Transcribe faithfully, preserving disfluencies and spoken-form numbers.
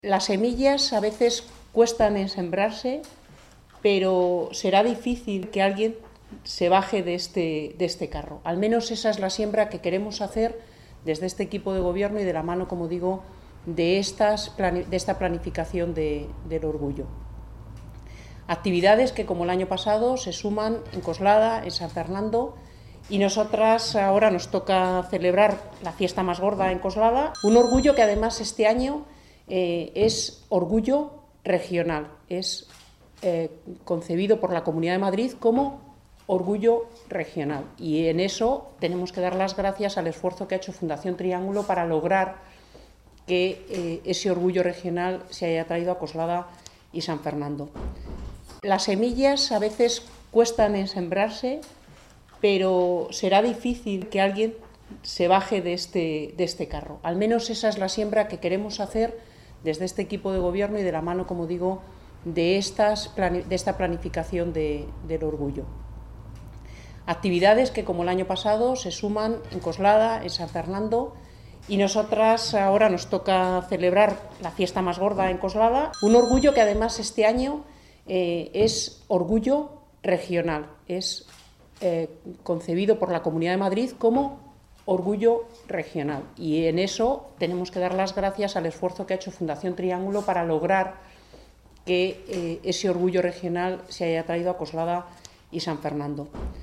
Las semillas a veces cuestan en sembrarse, pero será difícil que alguien se baje de este, de este carro. Al menos esa es la siembra que queremos hacer desde este equipo de gobierno y de la mano, como digo, de, estas, de esta planificación de, del orgullo. Actividades que, como el año pasado, se suman en Coslada, en San Fernando, y nosotras ahora nos toca celebrar la fiesta más gorda en Coslada, un orgullo que además este año eh, es orgullo regional, es eh, concebido por la Comunidad de Madrid como orgullo regional, y en eso tenemos que dar las gracias al esfuerzo que ha hecho Fundación Triángulo para lograr que eh, ese orgullo regional se haya traído a Coslada y San Fernando. Las semillas a veces cuestan en sembrarse, pero será difícil que alguien se baje de este, de este carro. Al menos esa es la siembra que queremos hacer desde este equipo de gobierno y de la mano, como digo, de, estas, de esta planificación de, del orgullo. Actividades que, como el año pasado, se suman en Coslada, en San Fernando, y nosotras ahora nos toca celebrar la fiesta más gorda en Coslada, un orgullo que además este año eh, es orgullo regional, es eh, concebido por la Comunidad de Madrid como orgullo regional, y en eso tenemos que dar las gracias al esfuerzo que ha hecho Fundación Triángulo para lograr que eh, ese orgullo regional se haya traído a Coslada y San Fernando.